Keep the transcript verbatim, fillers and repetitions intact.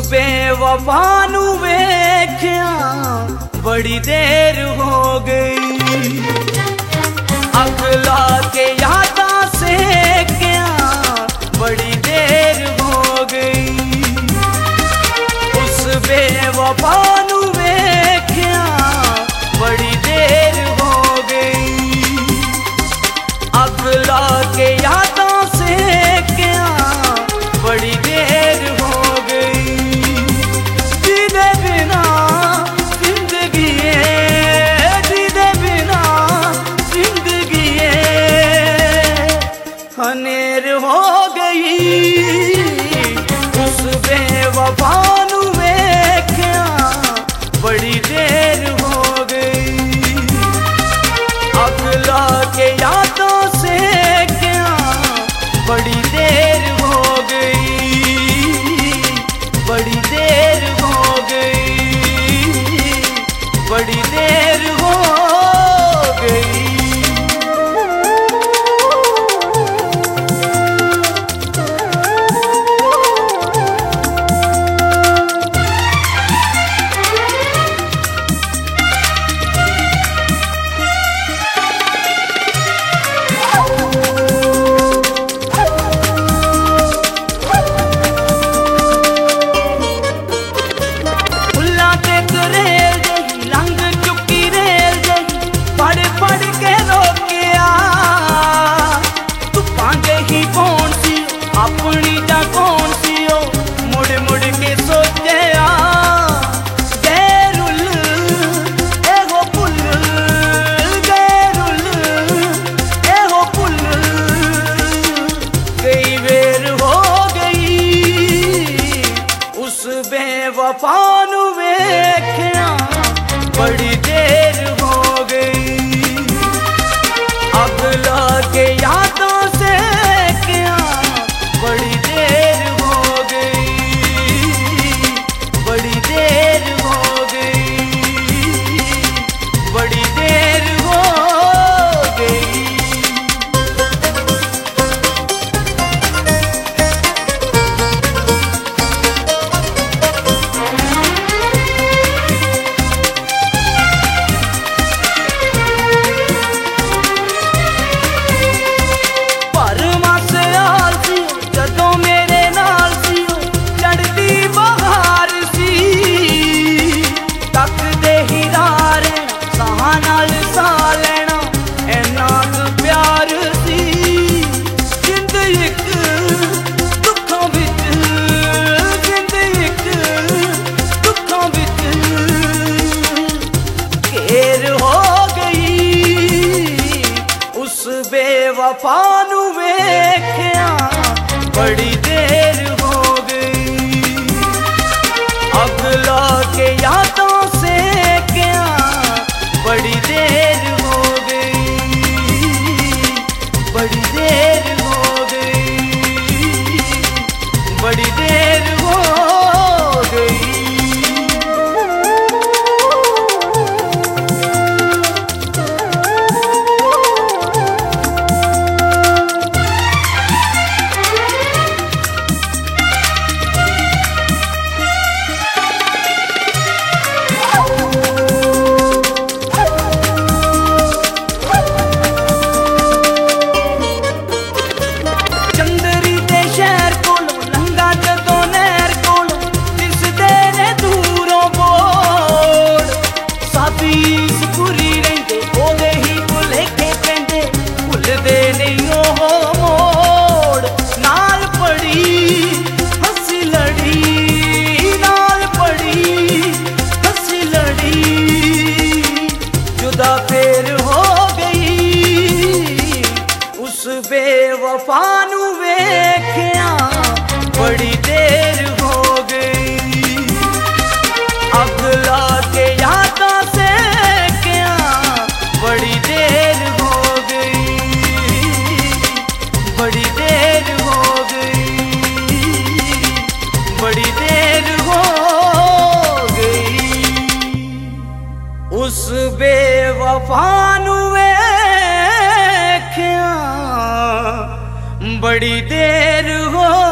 बेवफा नू वेख्या बड़ी देर हो गई, अगला के यादा से क्या बड़ी देर हो गई। उस बेवफा नू वेख्या बड़ी देर हो गई, अगला के यादा से क्या बड़ी देर हो गई। जीने बिना जिंदगी है, जीने बिना जिंदगी है हनेर हो गई। उस बेवफा नू वेख्या बड़ी देर हो गई, अगला के यादों से क्या बड़ी देर हो गई, बड़ी देर हो गई, बड़ी देर हो गई। अपनी जा कौन सी हो मुड़ मुड़ के सोचे गैरुल एहो पुल, गैरुल एहो पुल कई बेर हो गई। उस बेवफा नू वेख्या बड़ी देर हो गई, अगला के यादों से क्या बड़ी देर हो गई, बड़ी देर हो गई, बड़ी देर हो गई। बेवफा नू वेख्या बड़ी देर हो गई, अगला के यादों से क्या बड़ी देर हो गई, बड़ी देर हो गई, बड़ी देर हो गई। बेवफा नू वेख्या बड़ी देर हो गई, अगला के यादों से क्या बड़ी देर हो गई, बड़ी देर हो गई, बड़ी देर हो गई। उस बेवफा नू वेख्या बड़ी देर हो